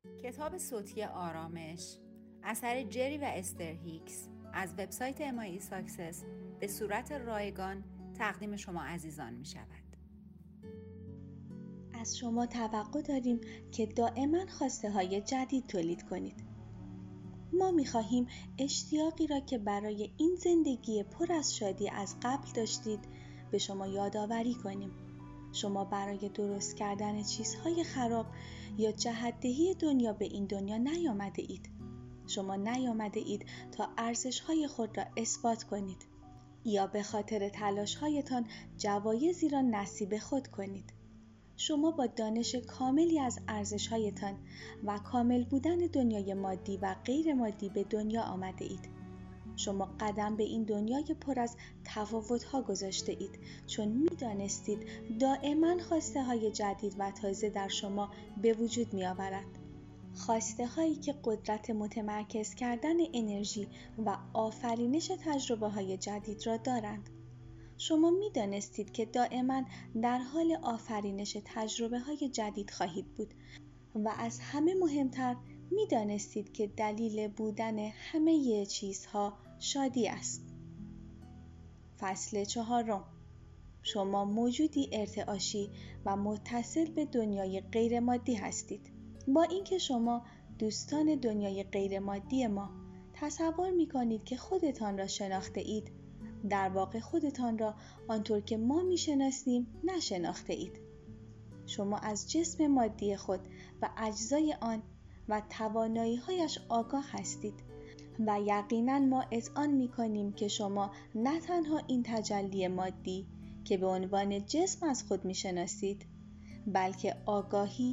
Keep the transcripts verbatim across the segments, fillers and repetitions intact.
کتاب صوتی آرامش اثر جری و استر هیکس از وبسایت ام آی ای ساکسس به صورت رایگان تقدیم شما عزیزان می شود. از شما توقع داریم که دائما خواسته های جدید تولید کنید. ما می خواهیم اشتیاقی را که برای این زندگی پر از شادی از قبل داشتید به شما یادآوری کنیم. شما برای درست کردن چیزهای خراب یا جهت‌دهی دنیا به این دنیا نیامده اید. شما نیامده اید تا ارزش‌های خود را اثبات کنید یا به خاطر تلاش‌هایتان جوایزی را نصیب خود کنید. شما با دانش کاملی از ارزش‌هایتان و کامل بودن دنیای مادی و غیر مادی به دنیا آمده اید. شما قدم به این دنیای پر از تفاوت‌ها گذاشته اید چون می‌دانستید دائما خواسته های جدید و تازه در شما به وجود می‌آورد. خواسته هایی که قدرت متمرکز کردن انرژی و آفرینش تجربه های جدید را دارند. شما می‌دانستید که دائما در حال آفرینش تجربه های جدید خواهید بود و از همه مهمتر می‌دانستید که دلیل بودن همه چیزها شادی است. فصل چهارم. شما موجودی ارتعاشی و متصل به دنیای غیر مادی هستید. با اینکه شما دوستان دنیای غیر مادی ما تصور می‌کنید که خودتان را شناخته اید، در واقع خودتان را آنطور که ما می‌شناسیم نشناخته اید. شما از جسم مادی خود و اجزای آن و توانایی‌هایش آگاه هستید و یقیناً ما اذعان می‌کنیم که شما نه تنها این تجلی مادی که به عنوان جسم از خود می‌شناسید، بلکه آگاهی،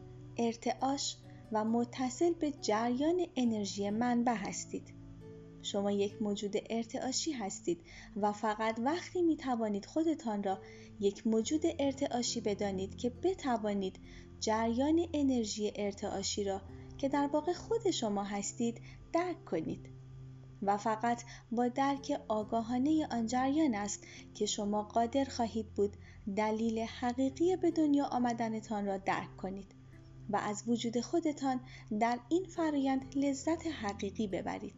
ارتعاش و متصل به جریان انرژی منبع هستید. شما یک موجود ارتعاشی هستید و فقط وقتی می توانید خودتان را یک موجود ارتعاشی بدانید که بتوانید جریان انرژی ارتعاشی را که در واقع خود شما هستید درک کنید و فقط با درک آگاهانه آن جریان است که شما قادر خواهید بود دلیل حقیقی به دنیا آمدنتان را درک کنید و از وجود خودتان در این فرایند لذت حقیقی ببرید.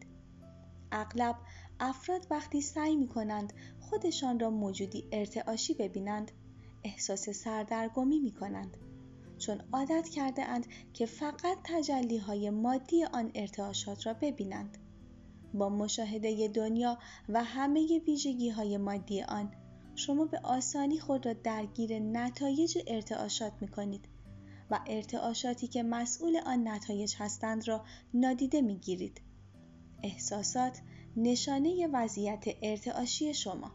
اغلب افراد وقتی سعی می کنند خودشان را موجودی ارتعاشی ببینند احساس سردرگمی می کنند چون عادت کرده اند که فقط تجلی های مادی آن ارتعاشات را ببینند. با مشاهده دنیا و همه ویژگی های مادی آن شما به آسانی خود را درگیر نتایج ارتعاشات می کنید و ارتعاشاتی که مسئول آن نتایج هستند را نادیده می گیرید. احساسات نشانه وضعیت ارتعاشی شما.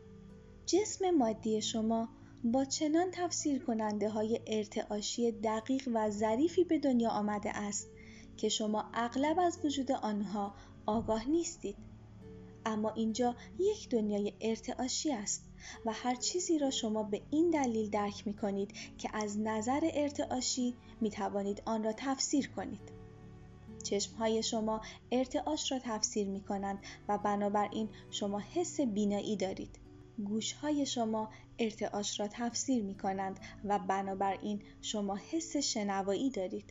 جسم مادی شما با چنان تفسیر کننده های ارتعاشی دقیق و ظریفی به دنیا آمده است که شما اغلب از وجود آنها آگاه نیستید. اما اینجا یک دنیای ارتعاشی است و هر چیزی را شما به این دلیل درک می کنید که از نظر ارتعاشی می توانید آن را تفسیر کنید. چشمهای شما ارتعاش را تفسیر می کنند و بنابراین شما حس بینایی دارید. گوشهای شما ارتعاش را تفسیر می کنند و بنابراین شما حس شنوایی دارید.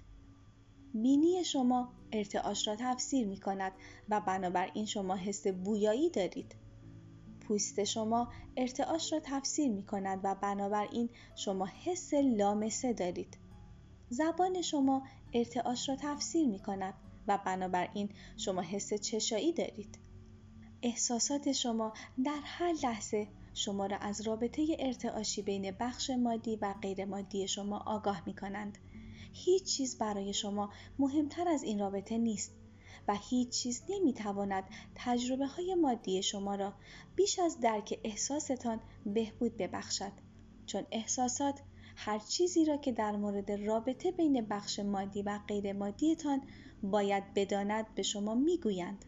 بینی شما ارتعاش را تفسیر می کند و بنابراین شما حس بویایی دارید. پوست شما ارتعاش را تفسیر می کند و بنابراین شما حس لامسه دارید. زبان شما ارتعاش را تفسیر می کند و بنابراین شما حس چشایی دارید. احساسات شما در هر لحظه شما را از رابطه ارتعاشی بین بخش مادی و غیر مادی شما آگاه می کنند. هیچ چیز برای شما مهمتر از این رابطه نیست و هیچ چیز نمی تواند تجربه های مادی شما را بیش از درک احساستان بهبود ببخشد، چون احساسات هر چیزی را که در مورد رابطه بین بخش مادی و غیر مادیتان باید بداند به شما میگویند.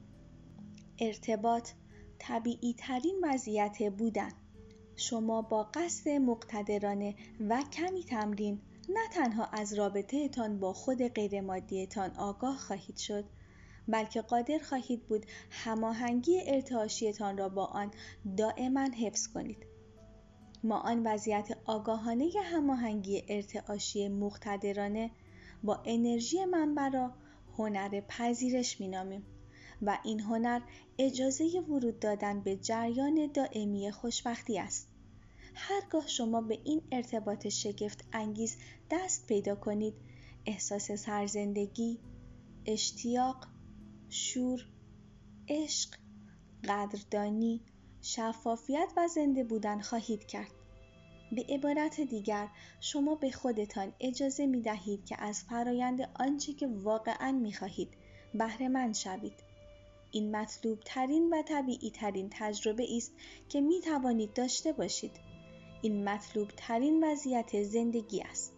ارتباط طبیعی ترین وضعیت بودن. شما با قصد مقتدرانه و کمی تمرین نه تنها از رابطه تان با خود غیر مادیتان آگاه خواهید شد، بلکه قادر خواهید بود هماهنگی ارتعاشیتان را با آن دائما حفظ کنید. ما آن وضعیت آگاهانه هماهنگی ارتعاشی مقتدرانه با انرژی منبع را هنر پذیرش می‌نامیم و این هنر اجازه ورود دادن به جریان دائمی خوشبختی است. هرگاه شما به این ارتباط شگفت انگیز دست پیدا کنید، احساس سرزندگی، اشتیاق، شور، عشق، قدردانی، شفافیت و زنده بودن خواهید کرد. به عبارت دیگر، شما به خودتان اجازه می دهید که از فرایند آنچه که واقعاً می خواهید بهره مند شوید. این مطلوب ترین و طبیعی ترین تجربه است که می توانید داشته باشید. این مطلوب ترین وضعیت زندگی است.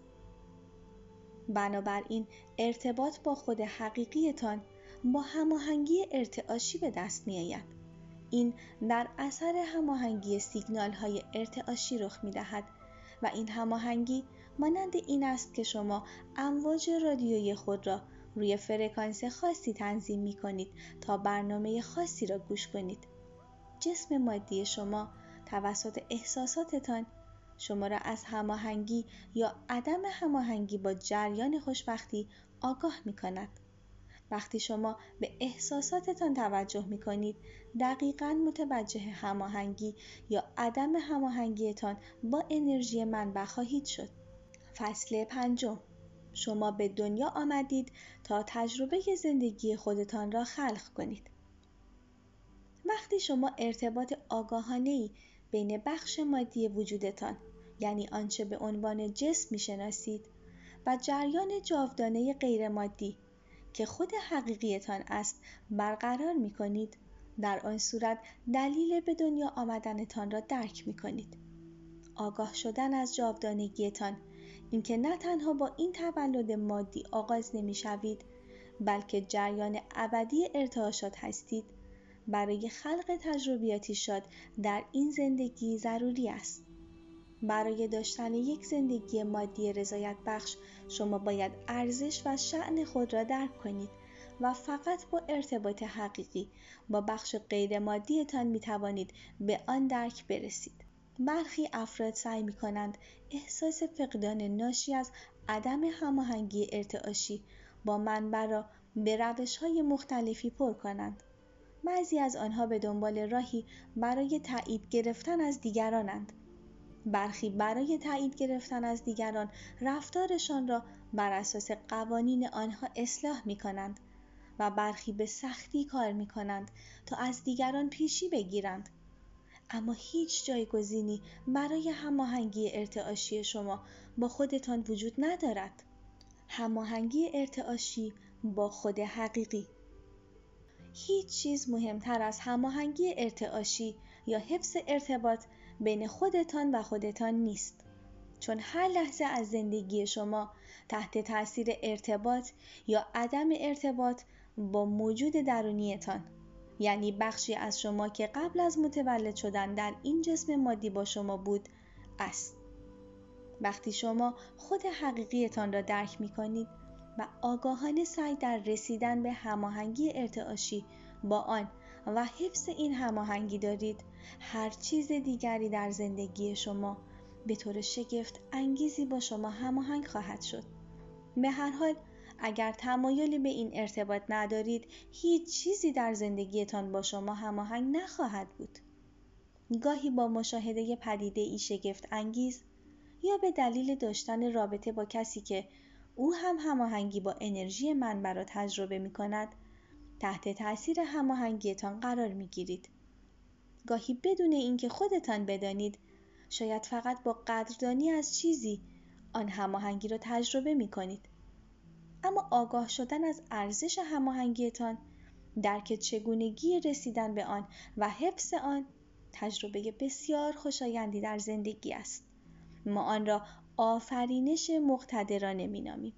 بنابراین ارتباط با خود حقیقیتان با هماهنگی ارتعاشی به دست می آید. این در اثر هماهنگی سیگنال های ارتعاشی رخ می دهد و این هماهنگی مانند این است که شما امواج رادیویی خود را روی فرکانس خاصی تنظیم می کنید تا برنامه خاصی را گوش کنید. جسم مادی شما توسط احساساتتان شما را از هماهنگی یا عدم هماهنگی با جریان خوشبختی آگاه می کند. وقتی شما به احساساتتان توجه می کنید، دقیقاً متوجه هماهنگی یا عدم هماهنگیتان با انرژی منبع خواهید شد. فصل پنجم. شما به دنیا آمدید تا تجربه زندگی خودتان را خلق کنید. وقتی شما ارتباط آگاهانه‌ای بین بخش مادی وجودتان، یعنی آنچه به عنوان جسم می‌شناسید، و جریان جاودانه غیر مادی که خود حقیقیتان است برقرار می‌کنید، در آن صورت دلیل به دنیا آمدنتان را درک می‌کنید. آگاه شدن از جاودانگیتان، اینکه نه تنها با این تولد مادی آغاز نمی‌شوید، بلکه جریان ابدی ارتعاشات هستید، برای خلق تجربیاتی شاد در این زندگی ضروری است. برای داشتن یک زندگی مادی رضایت بخش، شما باید ارزش و شأن خود را درک کنید و فقط با ارتباط حقیقی با بخش غیر مادیتان می توانید به آن درک برسید. برخی افراد سعی می کنند احساس فقدان ناشی از عدم هماهنگی ارتعاشی با منبع را به روش‌های مختلفی پر کنند. بعضی از آنها به دنبال راهی برای تایید گرفتن از دیگرانند. برخی برای تایید گرفتن از دیگران رفتارشان را بر اساس قوانین آنها اصلاح می کنند و برخی به سختی کار می کنند تا از دیگران پیشی بگیرند. اما هیچ جایگزینی برای هماهنگی ارتعاشی شما با خودتان وجود ندارد. هماهنگی ارتعاشی با خود حقیقی. هیچ چیز مهمتر از هماهنگی ارتعاشی یا حفظ ارتباط بین خودتان و خودتان نیست، چون هر لحظه از زندگی شما تحت تاثیر ارتباط یا عدم ارتباط با موجود درونیتان، یعنی بخشی از شما که قبل از متولد شدن در این جسم مادی با شما بود است. وقتی شما خود حقیقیتان را درک می کنید و آگاهانه سعی در رسیدن به هماهنگی ارتعاشی با آن و حفظ این هماهنگی دارید، هر چیز دیگری در زندگی شما به طور شگفت انگیزی با شما هماهنگ خواهد شد. به هر حال اگر تمایلی به این ارتباط ندارید، هیچ چیزی در زندگیتان با شما هماهنگ نخواهد بود. گاهی با مشاهده پدیده ای شگفت انگیز یا به دلیل داشتن رابطه با کسی که او هم هماهنگی با انرژی منبع را تجربه می کند، تحت تأثیر هماهنگیتان قرار می گیرید. گاهی بدون اینکه خودتان بدانید، شاید فقط با قدردانی از چیزی آن هماهنگی را تجربه می کنید. اما آگاه شدن از ارزش هماهنگیتان، درک چگونگی رسیدن به آن و حفظ آن، تجربه بسیار خوشایندی در زندگی است. ما آن را آفرینش مقتدرانه می نامیم.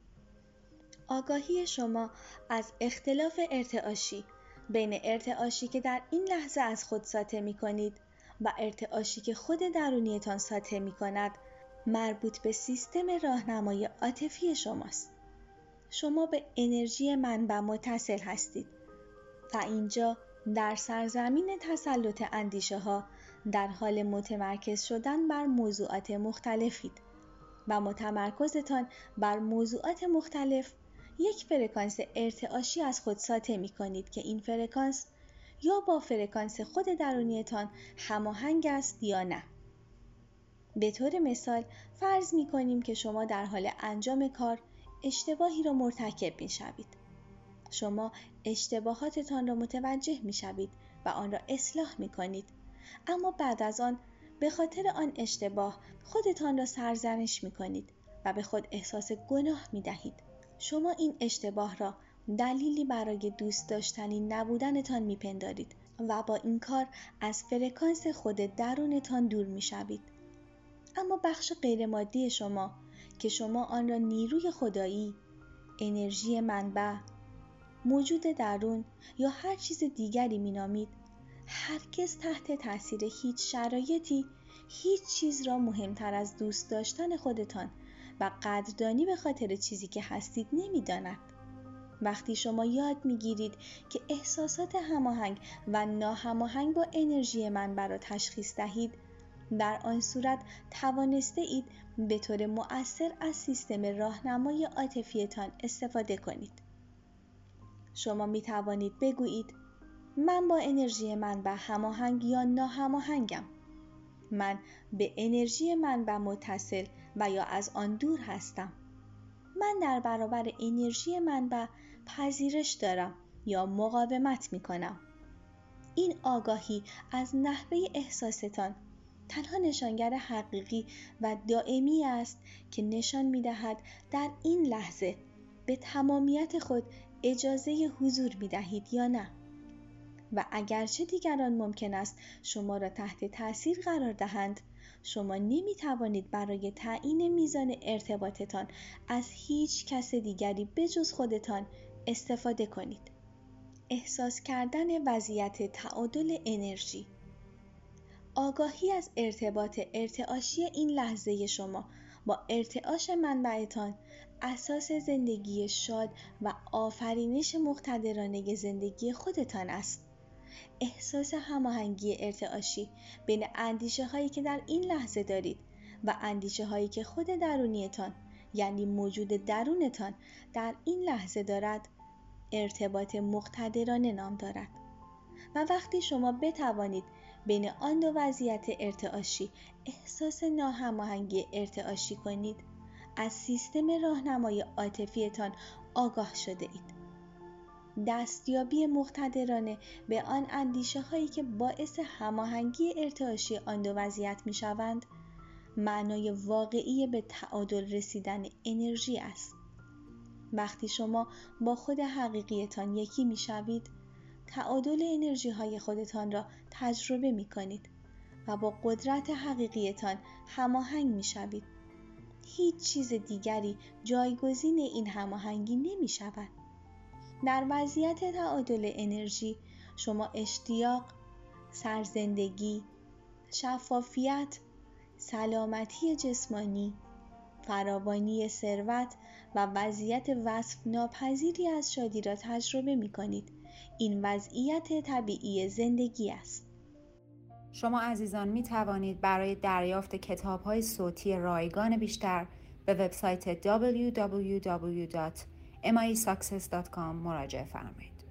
آگاهی شما از اختلاف ارتعاشی بین ارتعاشی که در این لحظه از خود ساطع می کنید و ارتعاشی که خود درونیتان ساطع می کند مربوط به سیستم راهنمای عاطفی شماست. شما به انرژی منبع متصل هستید و اینجا در سرزمین تسلط اندیشه ها در حال متمرکز شدن بر موضوعات مختلفید. و متمرکزتان بر موضوعات مختلف یک فرکانس ارتعاشی از خود ساطع می کنید که این فرکانس یا با فرکانس خود درونیتان هماهنگ است یا نه. به طور مثال فرض می کنیم که شما در حال انجام کار اشتباهی را مرتکب می شوید. شما اشتباهاتتان را متوجه می شوید و آن را اصلاح می کنید. اما بعد از آن به خاطر آن اشتباه خودتان را سرزنش می کنید و به خود احساس گناه می دهید. شما این اشتباه را دلیلی برای دوست داشتنی نبودنتان می پندارید و با این کار از فرکانس خود درونتان دور می شوید. اما بخش غیر مادی شما که شما آن را نیروی خدایی، انرژی منبع، موجود درون یا هر چیز دیگری می نامید، هرگز تحت تاثیر هیچ شرایطی هیچ چیز را مهمتر از دوست داشتن خودتان و قدردانی به خاطر چیزی که هستید نمی داند. وقتی شما یاد می گیرید که احساسات هماهنگ و ناهماهنگ با انرژی منبع را تشخیص دهید، در آن صورت توانسته اید به طور مؤثر از سیستم راهنمای عاطفیتان استفاده کنید. شما می توانید بگویید من با انرژی منبع هماهنگ یا ناهماهنگم. من به انرژی منبع متصل و یا از آن دور هستم. من در برابر انرژی منبع پذیرش دارم یا مقاومت می کنم. این آگاهی از نحوه احساستان تنها نشانگر حقیقی و دائمی است که نشان می دهد در این لحظه به تمامیت خود اجازه حضور می دهید یا نه. و اگرچه دیگران ممکن است شما را تحت تاثیر قرار دهند، شما نمی توانید برای تعیین میزان ارتباطتان از هیچ کس دیگری بجز خودتان استفاده کنید. احساس کردن وضعیت تعادل انرژی. آگاهی از ارتباط ارتعاشی این لحظه شما با ارتعاش منبعتان اساس زندگی شاد و آفرینش مقتدرانه زندگی خودتان است. احساس هماهنگی ارتعاشی بین اندیشه هایی که در این لحظه دارید و اندیشه هایی که خود درونیتان یعنی موجود درونتان در این لحظه دارد ارتباط مقتدرانه نام دارد. و وقتی شما بتوانید بین آن دو وضعیت ارتعاشی احساس ناهماهنگی ارتعاشی کنید، از سیستم راهنمای عاطفیتان آگاه شده اید. دستیابی مقتدرانه به آن اندیشه هایی که باعث هماهنگی ارتعاشی آن دو وضعیت می شوند، معنای واقعی به تعادل رسیدن انرژی است. وقتی شما با خود حقیقیتان یکی می شوید، تعادل انرژی های خودتان را تجربه می کنید و با قدرت حقیقیتان هماهنگ می شوید. هیچ چیز دیگری جایگزین این هماهنگی نمی شود. در وضعیت تعادل انرژی شما اشتیاق، سرزندگی، شفافیت، سلامتی جسمانی، فراوانی ثروت و وضعیت وصف ناپذیری از شادی را تجربه می کنید. این وضعیت طبیعی زندگی است. شما عزیزان می توانید برای دریافت کتاب‌های صوتی رایگان بیشتر به وبسایت دبلیو دبلیو دبلیو دات ام آی ساکسس دات کام مراجعه فرمایید.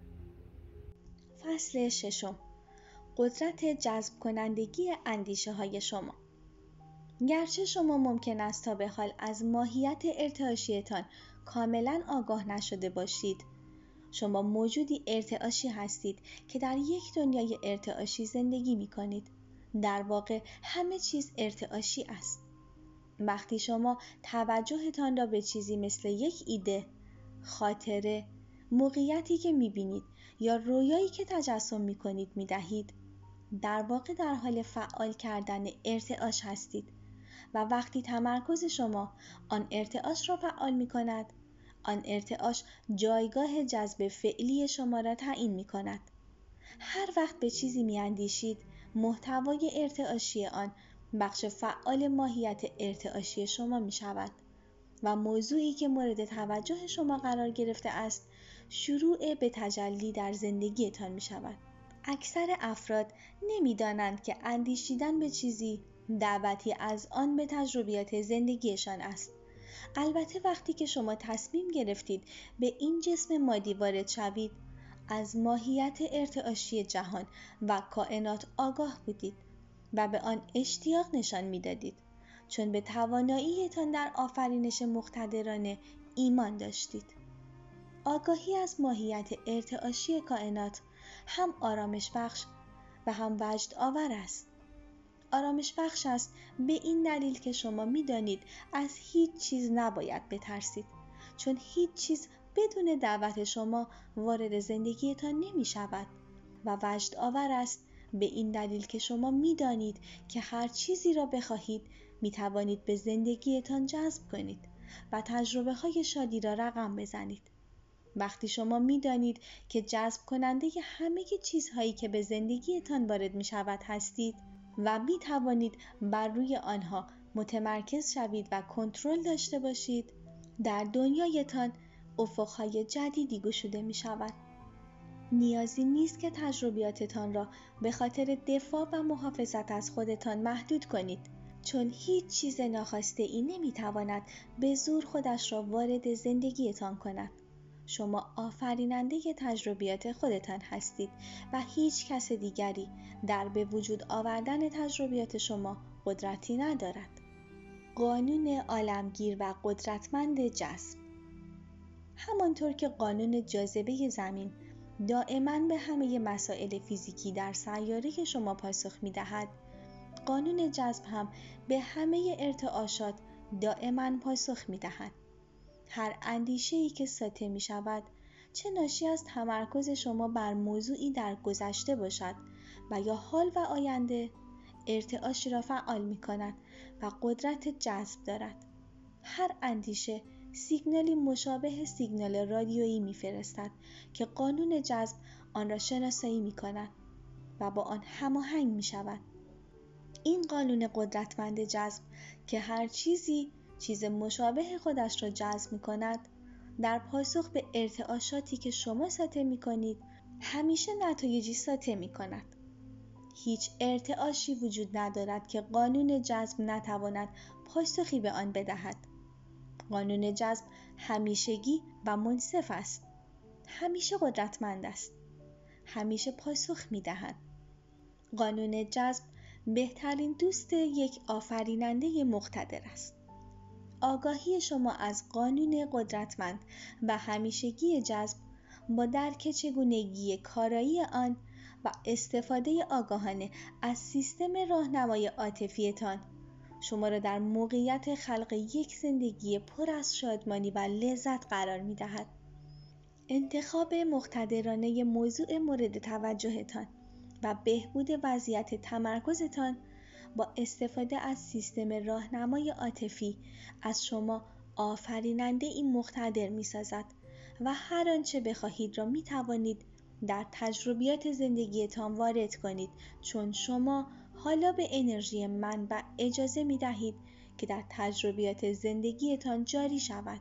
فصل ششم، قدرت جذب کنندگی اندیشه های شما. گرچه شما ممکن است تا به حال از ماهیت ارتعاشیتان کاملا آگاه نشده باشید، شما موجودی ارتعاشی هستید که در یک دنیای ارتعاشی زندگی می کنید. در واقع همه چیز ارتعاشی است. وقتی شما توجهتان را به چیزی مثل یک ایده، خاطره، موقعیتی که می بینید یا رویایی که تجسم می کنید می دهید، در واقع در حال فعال کردن ارتعاش هستید و وقتی تمرکز شما آن ارتعاش را فعال می کند، آن ارتعاش جایگاه جذب فعلی شما را تعیین می کند. هر وقت به چیزی می اندیشید، محتوای ارتعاشی آن بخش فعال ماهیت ارتعاشی شما می شود و موضوعی که مورد توجه شما قرار گرفته است شروع به تجلی در زندگیتان می شود. اکثر افراد نمی دانند که اندیشیدن به چیزی دعوتی از آن به تجربیات زندگیشان است. البته وقتی که شما تصمیم گرفتید به این جسم مادی وارد شوید، از ماهیت ارتعاشی جهان و کائنات آگاه بودید و به آن اشتیاق نشان می‌دادید، چون به توانایی‌تان در آفرینش مقتدرانه ایمان داشتید. آگاهی از ماهیت ارتعاشی کائنات هم آرامش بخش و هم وجد آور است. آرامش بخش است به این دلیل که شما می دانید از هیچ چیز نباید بترسید، چون هیچ چیز بدون دعوت شما وارد زندگیتان نمی شود. و وجد آور است به این دلیل که شما می دانید که هر چیزی را بخواهید می توانید به زندگیتان جذب کنید و تجربه های شادی را رقم بزنید. وقتی شما می دانید که جذب کننده همه چیزهایی که به زندگیتان وارد می شود هستید و می توانید بر روی آنها متمرکز شوید و کنترل داشته باشید، در دنیایتان افقهای جدیدی گشوده می شود. نیازی نیست که تجربیاتتان را به خاطر دفاع و محافظت از خودتان محدود کنید، چون هیچ چیز ناخواسته ای نمی تواند به زور خودش را وارد زندگیتان کند. شما آفریننده تجربیات خودتان هستید و هیچ کس دیگری در به وجود آوردن تجربیات شما قدرتی ندارد. قانون عالمگیر و قدرتمند جذب. همانطور که قانون جاذبه زمین دائما به همه مسائل فیزیکی در سیاره شما پاسخ می دهد، قانون جذب هم به همه ارتعاشات دائما پاسخ می دهد. هر اندیشه‌ای که ساطع می شود، چه ناشی از تمرکز شما بر موضوعی در گذشته باشد و یا حال و آینده، ارتعاشی را فعال می کند و قدرت جذب دارد. هر اندیشه سیگنالی مشابه سیگنال رادیویی می فرستد که قانون جذب آن را شناسایی می کند و با آن هماهنگ می شود. این قانون قدرتمند جذب که هر چیزی چیز مشابه خودش را جذب می کند، در پاسخ به ارتعاشاتی که شما ساطع می کنید همیشه نتایجی ساطع می کند. هیچ ارتعاشی وجود ندارد که قانون جذب نتواند پاسخی به آن بدهد. قانون جذب همیشگی و منصف است. همیشه قدرتمند است. همیشه پاسخ می دهد. قانون جذب بهترین دوست یک آفریننده مقتدر است. آگاهی شما از قانون قدرتمند و همیشگی جذب با درک چگونگی کارایی آن و استفاده آگاهانه از سیستم راهنمای عاطفیتان شما را در موقعیت خلق یک زندگی پر از شادمانی و لذت قرار می دهد. انتخاب مقتدرانه موضوع مورد توجهتان و بهبود وضعیت تمرکزتان با استفاده از سیستم راهنمای عاطفی از شما آفریننده این مقتدر می سازد و هر آنچه بخواهید را می توانید در تجربیات زندگیتان وارد کنید، چون شما حالا به انرژی منبع اجازه می دهید که در تجربیات زندگیتان جاری شود.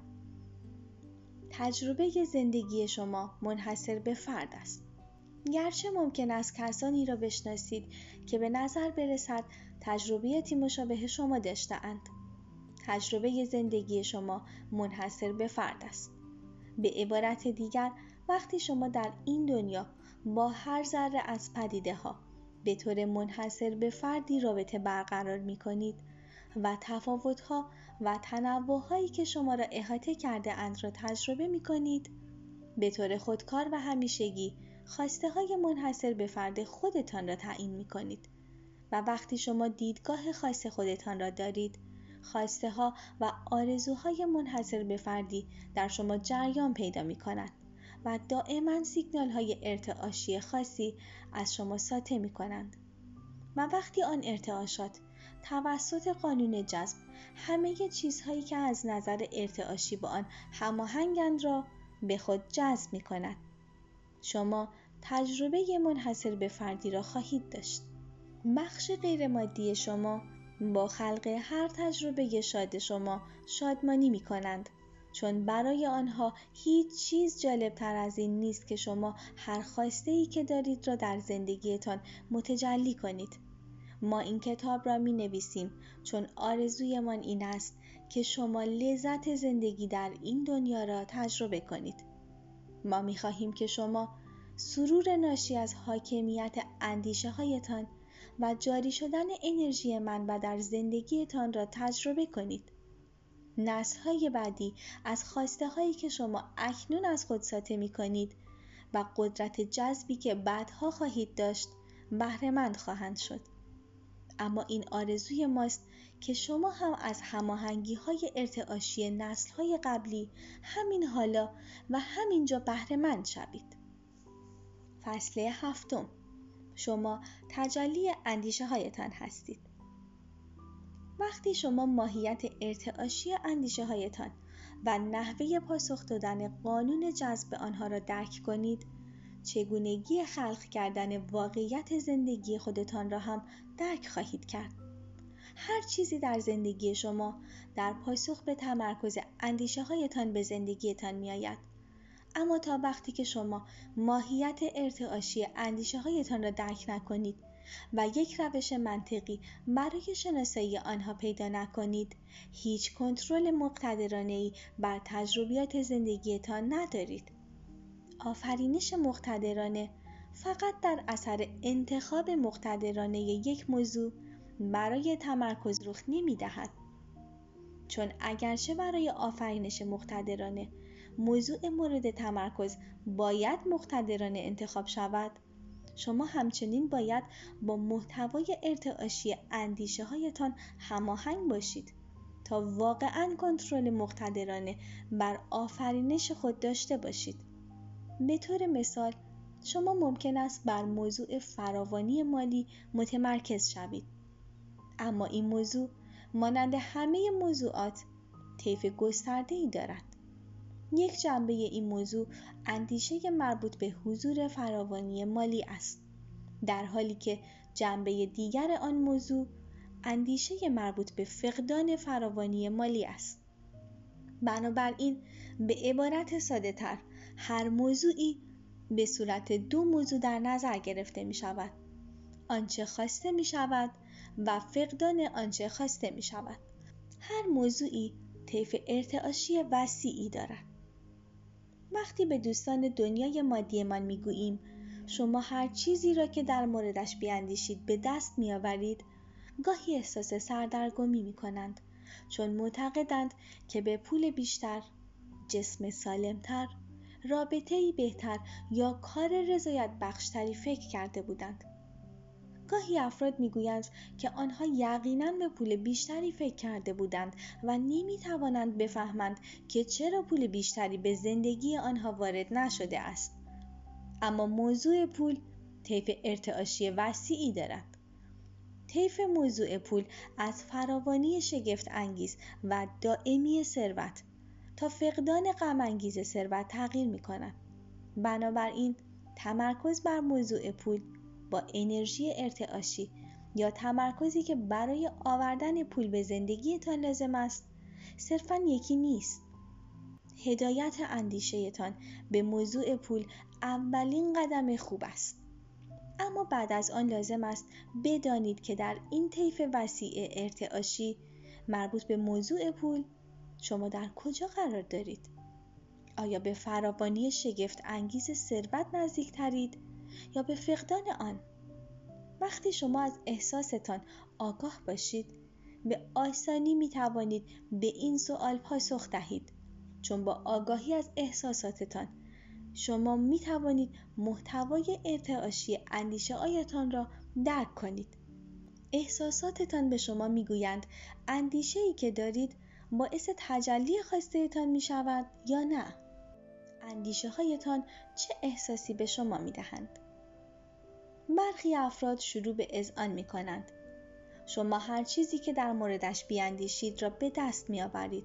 تجربه زندگی شما منحصر به فرد است. گرچه ممکن است کسانی را بشناسید که به نظر برسد تجربیاتی مشابه شما داشته‌اند. تجربه زندگی شما منحصر به فرد است. به عبارت دیگر، وقتی شما در این دنیا با هر ذره از پدیده ها به طور منحصر به فردی رابطه برقرار می کنید و تفاوت ها و تنوع هایی که شما را احاطه کرده اند را تجربه می کنید، به طور خودکار و همیشگی خواسته های منحصر به فرد خودتان را تعیین می کنید و وقتی شما دیدگاه خاص خودتان را دارید، خواسته ها و آرزوهای منحصر به فردی در شما جریان پیدا می کنند و دائما سیگنال های ارتعاشی خاصی از شما ساطع می کنند و وقتی آن ارتعاشات توسط قانون جذب همه چیزهایی که از نظر ارتعاشی با آن هماهنگند را به خود جذب می کند، شما تجربه منحصر به فردی را خواهید داشت. بخش غیر مادی شما با خلق هر تجربه شاد شما شادمانی می کنند، چون برای آنها هیچ چیز جالب تر از این نیست که شما هر خواسته ای که دارید را در زندگیتان متجلی کنید. ما این کتاب را می نویسیم چون آرزویمان این است که شما لذت زندگی در این دنیا را تجربه کنید. ما می خواهیم که شما سرور ناشی از حاکمیت اندیشه هایتان و جاری شدن انرژی منبع در زندگیتان را تجربه کنید. نسل‌های بعدی از خواسته هایی که شما اکنون از خود ساطع می کنید و قدرت جذبی که بعدها خواهید داشت بهره مند خواهند شد. اما این آرزوی ماست که شما هم از هماهنگی های ارتعاشی نسل های قبلی همین حالا و همینجا بهره مند شوید. فصل هفتم، شما تجلی اندیشه هایتان هستید. وقتی شما ماهیت ارتعاشی اندیشه هایتان و نحوه پاسخ دادن قانون جذب آنها را درک کنید، چگونگی خلق کردن واقعیت زندگی خودتان را هم درک خواهید کرد. هر چیزی در زندگی شما در پاسخ به تمرکز اندیشه هایتان به زندگیتان می آید. اما تا وقتی که شما ماهیت ارتعاشی اندیشه هایتان را درک نکنید و یک روش منطقی برای شناسایی آنها پیدا نکنید، هیچ کنترل مقتدرانه‌ای بر تجربیات زندگیتان ندارید. آفرینش مقتدرانه فقط در اثر انتخاب مقتدرانه یک موضوع برای تمرکز رخ نمی دهد. چون اگرچه برای آفرینش مقتدرانه موضوع مورد تمرکز باید مقتدرانه انتخاب شود، شما همچنین باید با محتوای ارتعاشی اندیشه هایتان هماهنگ باشید تا واقعاً کنترل مقتدرانه بر آفرینش خود داشته باشید. به طور مثال، شما ممکن است بر موضوع فراوانی مالی متمرکز شوید. اما این موضوع مانند همه موضوعات طیف گسترده‌ای دارد. یک جنبه این موضوع اندیشه مربوط به حضور فراوانی مالی است، در حالی که جنبه دیگر آن موضوع اندیشه مربوط به فقدان فراوانی مالی است. بنابراین به عبارت ساده تر، هر موضوعی به صورت دو موضوع در نظر گرفته می شود: آنچه خواسته می شود و فقدان آنچه خواسته می شود. هر موضوعی طیف ارتعاشی وسیعی دارد. وقتی به دوستان دنیای مادی من می گوییم شما هر چیزی را که در موردش بیاندیشید به دست می آورید، گاهی احساس سردرگمی می کنند، چون معتقدند که به پول بیشتر، جسم سالمتر، رابطه‌ای بهتر یا کار رضایت بخشتری فکر کرده بودند. گاهی افراد میگویند که آنها یقیناً به پول بیشتری فکر کرده بودند و نمیتوانند بفهمند که چرا پول بیشتری به زندگی آنها وارد نشده است. اما موضوع پول طیف ارتعاشی وسیعی دارد. طیف موضوع پول از فراوانی شگفت انگیز و دائمی ثروت تا فقدان غم انگیز ثروت تغییر می کند. بنابراین تمرکز بر موضوع پول با انرژی ارتعاشی یا تمرکزی که برای آوردن پول به زندگیتان لازم است صرفاً یکی نیست. هدایت اندیشه‌تان به موضوع پول اولین قدم خوب است. اما بعد از آن لازم است بدانید که در این طیف وسیع ارتعاشی مربوط به موضوع پول شما در کجا قرار دارید؟ آیا به فراوانی شگفت انگیز ثروت نزدیک ترید یا به فقدان آن؟ وقتی شما از احساستان آگاه باشید، به آسانی می توانید به این سوال پاسخ دهید، چون با آگاهی از احساساتتان شما می توانید محتوای ارتعاشی اندیشه هایتان را درک کنید. احساساتتان به شما می گویند اندیشه‌ای که دارید باعث تجلی خواسته تان می شود یا نه. اندیشه هایتان چه احساسی به شما می دهند؟ برخی افراد شروع به اذعان می کنند: شما هر چیزی که در موردش بیاندیشید را به دست می آورید.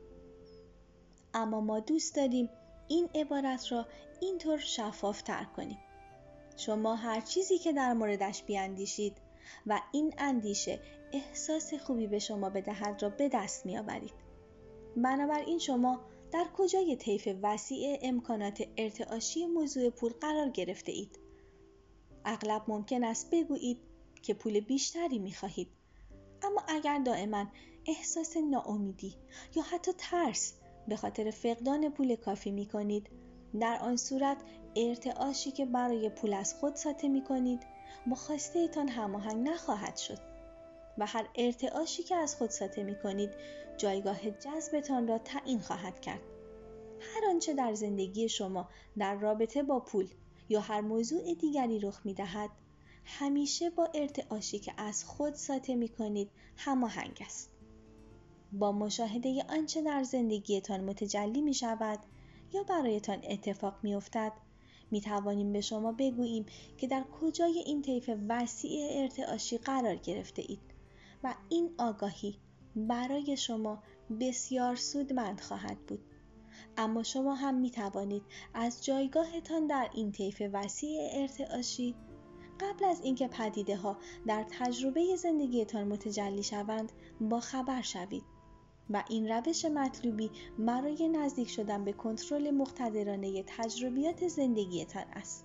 اما ما دوست داریم این عبارت را اینطور شفافتر کنیم: شما هر چیزی که در موردش بیاندیشید و این اندیشه احساس خوبی به شما بدهد را به دست می آورید. بنابراین شما در کجای طیف وسیع امکانات ارتعاشی موضوع پول قرار گرفته اید؟ اغلب ممکن است بگویید که پول بیشتری می‌خواهید. اما اگر دائما احساس ناامیدی یا حتی ترس به خاطر فقدان پول کافی می‌کنید، در آن صورت ارتعاشی که برای پول از خود ساطع می‌کنید با خواسته تان هماهنگ نخواهد شد و هر ارتعاشی که از خود ساطع می‌کنید جایگاه جذبتان را تعیین خواهد کرد. هر آنچه در زندگی شما در رابطه با پول یا هر موضوع دیگری رخ می‌دهد، همیشه با ارتعاشی که از خود ساطع می‌کنید هماهنگ است. با مشاهده آنچه در زندگیتان متجلی می‌شود یا برایتان اتفاق می‌افتد، می‌توانیم به شما بگوییم که در کجای این طیف وسیع ارتعاشی قرار گرفته اید و این آگاهی برای شما بسیار سودمند خواهد بود. اما شما هم می‌توانید از جایگاهتان در این طیف وسیع ارتعاشی قبل از اینکه پدیده‌ها در تجربه زندگیتان متجلی شوند با خبر شوید و این روش مطلوبی برای نزدیک شدن به کنترل مقتدرانه تجربیات زندگیتان است.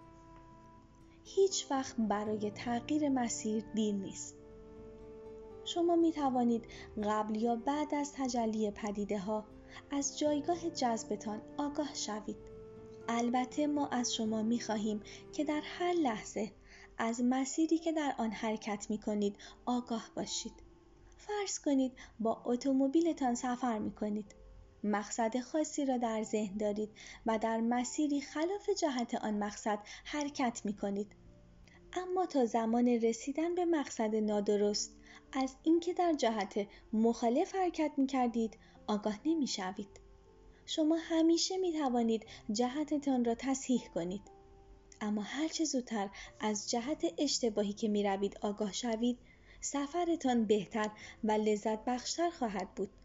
هیچ وقت برای تغییر مسیر دیر نیست. شما می توانید قبل یا بعد از تجلی پدیده‌ها از جایگاه جذبتان آگاه شوید. البته ما از شما می خواهیم که در هر لحظه از مسیری که در آن حرکت می کنید آگاه باشید. فرض کنید با اتومبیلتان سفر می کنید. مقصد خاصی را در ذهن دارید و در مسیری خلاف جهت آن مقصد حرکت می کنید. اما تا زمان رسیدن به مقصد نادرست از اینکه در جهت مخالف حرکت می کردید آگاه نمی شوید. شما همیشه می توانید جهتتان را تصحیح کنید. اما هرچه زودتر از جهت اشتباهی که می روید آگاه شوید، سفرتان بهتر و لذت بخشتر خواهد بود.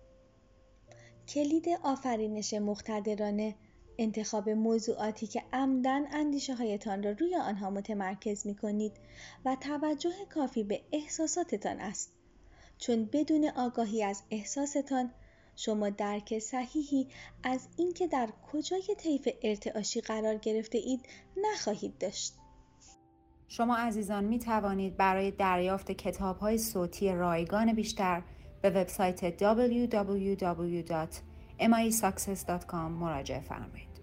کلید آفرینش مقتدرانه انتخاب موضوعاتی که عمدن اندیشه هایتان را روی آنها متمرکز می کنید و توجه کافی به احساساتتان است. چون بدون آگاهی از احساستان شما درک صحیحی از اینکه در کجای طیف ارتعاشی قرار گرفته اید نخواهید داشت. شما عزیزان می توانید برای دریافت کتاب‌های صوتی رایگان بیشتر به وبسایت دبلیو دبلیو دبلیو دات ام آی ساکسس دات کام مراجعه فرمایید.